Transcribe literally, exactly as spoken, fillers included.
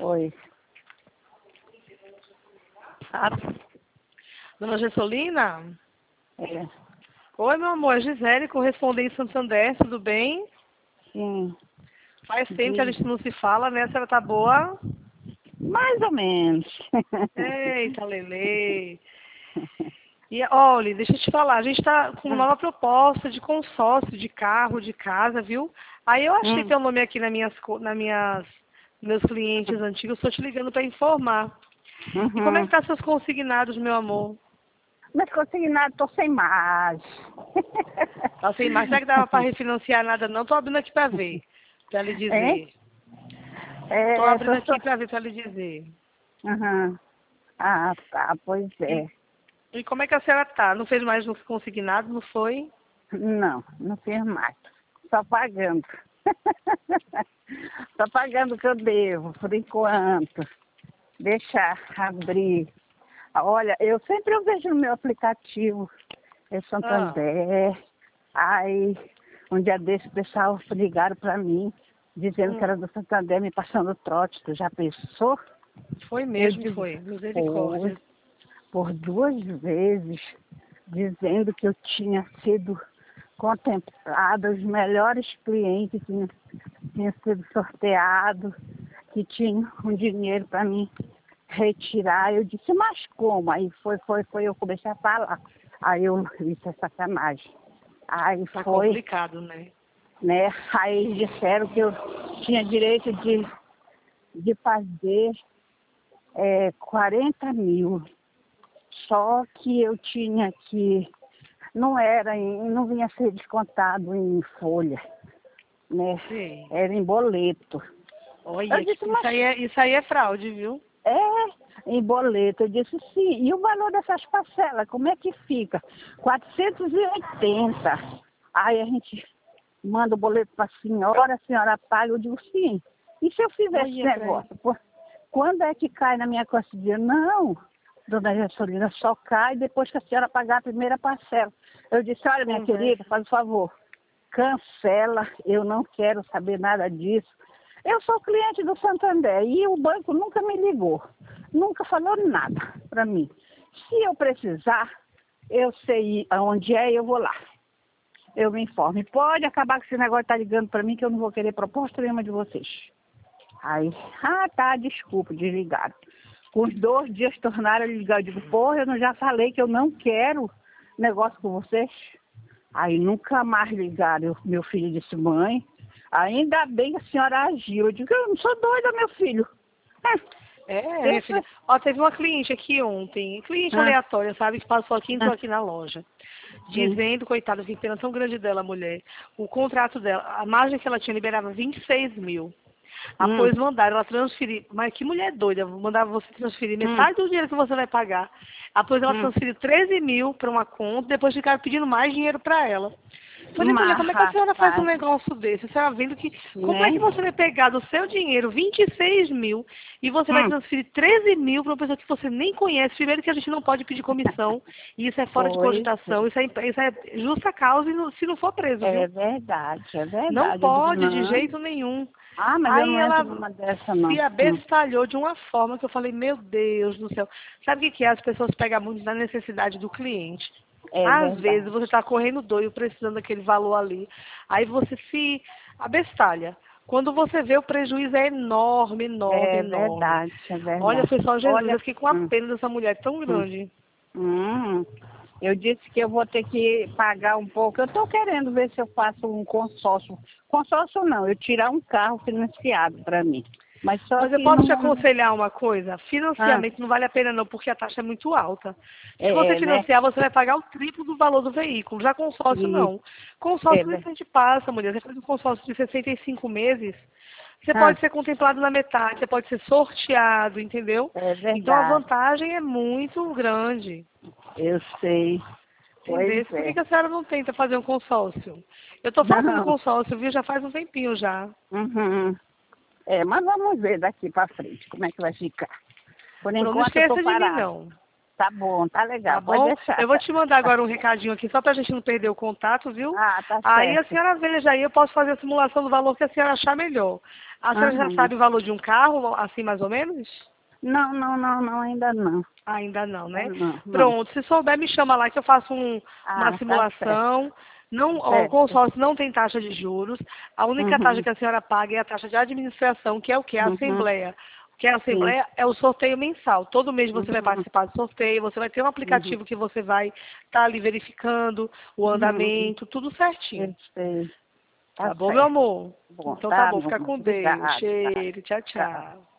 Oi. Ah, dona Gessolina? É. Oi, meu amor, é Gisele, correspondente em Santander, tudo bem? Sim. Faz tempo que a gente não se fala, né? A senhora tá boa? Mais ou menos. Eita, Lele. E olha, deixa eu te falar, a gente está com uma nova proposta de consórcio de carro, de casa, viu? Aí eu achei Hum. teu nome aqui nas minhas, co- nas minhas, meus clientes antigos, estou te ligando para informar. E como é que Uhum. tá seus consignados, meu amor? Mas consignado, tô sem mais. Tá sem mais, será que dava para refinanciar nada não? Tô abrindo aqui para ver, para lhe Hein? dizer. Tô É, abrindo tô, tô... aqui para ver, para lhe dizer. Uhum. Ah, tá, pois é. E, e como é que a senhora tá? Não fez mais uns consignados, não foi? Não, não fiz mais. Só pagando. Só pagando o que eu devo, por enquanto. Deixa abrir. Olha, eu sempre eu vejo no meu aplicativo, é Ah, Santander. Aí, um dia desse, o pessoal ligaram para mim, dizendo que hum, era do Santander, me passando trote. Tu já pensou? foi Eu mesmo, digo, foi. foi, Misericórdia. por duas vezes, dizendo que eu tinha sido contemplada, os melhores clientes tinham, tinham sido sorteados, que tinham um dinheiro para mim retirar. Eu disse, mas como? Aí foi, foi, foi, eu comecei a falar. Aí eu disse, é sacanagem. Aí Tá foi, complicado, né? né? Aí disseram que eu tinha direito de, de fazer é, quarenta mil. Só que eu tinha que, não era, em, não vinha ser descontado em folha, né? Sim. Era em boleto. Eu Olha, disse, que isso mas aí é, isso aí é fraude, viu? é em boleto. Eu disse, sim. E o valor dessas parcelas, como é que fica? quatrocentos e oitenta. Aí a gente manda o boleto para a senhora, a senhora paga. Eu digo, sim. E se eu fizer esse Olha pra aí. negócio? Pô, quando é que cai na minha conta? Eu dizia, não, dona Gessolina, só cai depois que a senhora pagar a primeira parcela. Eu disse, olha, minha Conversa. querida, faz o favor, cancela, eu não quero saber nada disso. Eu sou cliente do Santander e o banco nunca me ligou, nunca falou nada para mim. Se eu precisar, eu sei aonde é e eu vou lá. Eu me informo. E pode acabar com esse negócio de estar ligando para mim que eu não vou querer proposta nenhuma de vocês. Aí, ah tá, desculpa, desligaram. Com os dois dias tornaram a ligar. Eu digo, porra, eu não já falei que eu não quero negócio com vocês. Aí nunca mais ligaram. Eu- Meu filho disse, mãe, ainda bem que a senhora agiu. Eu digo, eu não sou doida, meu filho. É, É, minha deixa. filha. Ó, teve uma cliente aqui ontem, cliente Ah, aleatória, sabe, que passou aqui e entrou ah, aqui na loja. sim. Dizendo, coitada, que pena tão grande dela, a mulher. O contrato dela, a margem que ela tinha liberava vinte e seis mil. Hum, Após mandaram ela transferir, mas que mulher doida, mandava você transferir hum, metade do dinheiro que você vai pagar. Após ela hum. transferiu treze mil para uma conta, depois ficaram pedindo mais dinheiro para ela. Falei, mulher, Mas, como é que a senhora faz um rapaz, negócio desse? A senhora vendo que, como é né? que você vai pegar do seu dinheiro vinte e seis mil e você vai Hum, transferir treze mil para uma pessoa que você nem conhece? Primeiro que a gente não pode pedir comissão, e isso é fora de pois cogitação, isso é, isso é justa causa e não- se não for preso, é viu? verdade, é Não verdade. Eu digo, pode de não. jeito nenhum. Ah, mas eu Aí não entro ela numa dessa, não. se Hum, abestalhou de uma forma que eu falei, meu Deus do céu. Sabe o que que é? As pessoas pegam muito na necessidade do cliente. é Às vezes verdade. você está correndo doido, precisando daquele valor ali. Aí você se abestalha. Quando você vê, o prejuízo é enorme, enorme, É enorme. verdade, é Olha, verdade. foi só Jesus. Olha, Eu fiquei com a hum, pena dessa mulher tão hum, grande. hum, eu disse que eu vou ter que pagar um pouco. Eu estou querendo ver se eu faço um consórcio. Consórcio não, eu tirar um carro financiado para mim. Mas só Mas eu que posso no te momento. aconselhar uma coisa? Ah, Financiamento não vale a pena não, porque a taxa é muito alta. Se você é, né? financiar, você vai pagar o triplo do valor do veículo. Já consórcio, E, não. é, Consórcio, ver- isso a gente passa, mulher. Você faz um consórcio de sessenta e cinco meses, você ah, pode ser contemplado na metade, você pode ser sorteado, entendeu? é Então a verdade. vantagem é muito grande. Eu sei. Pois Entendeu? Por que é. que a senhora não tenta fazer um consórcio? Eu estou fazendo Não. consórcio, viu? Já faz um tempinho já. Uhum. É, mas vamos ver daqui para frente como é que vai ficar. Por Pronto, não enquanto eu estou esqueça de mim, parado. não. Tá bom, tá legal, Tá pode bom? deixar. Eu vou te mandar agora um recadinho aqui, só pra gente não perder o contato, viu? Ah, tá Aí a certo. senhora veja aí, eu posso fazer a simulação do valor que a senhora achar melhor. A senhora já Aham. sabe o valor de um carro, assim mais ou menos? Não, não, não, não, ainda não. Ainda não, né? Não, não. Pronto, se souber, me chama lá que eu faço um- uma Ah, tá certo, simulação. Não, ó, o certo. consórcio não tem taxa de juros. A única taxa Uhum, que a senhora paga é a taxa de administração, que é o que? A uhum, assembleia. O que é a sim. assembleia é o sorteio mensal. Todo mês você vai Uhum, participar do sorteio, você vai ter um uhum, aplicativo que você vai estar ali verificando o uhum. andamento, tudo certinho. Eu sei, tá Tá bom, meu certo. amor? Bom, Então tá tá bom, bom. fica com Deus. Obrigada, tá. Cheiro, tchau, Tchau. tchau.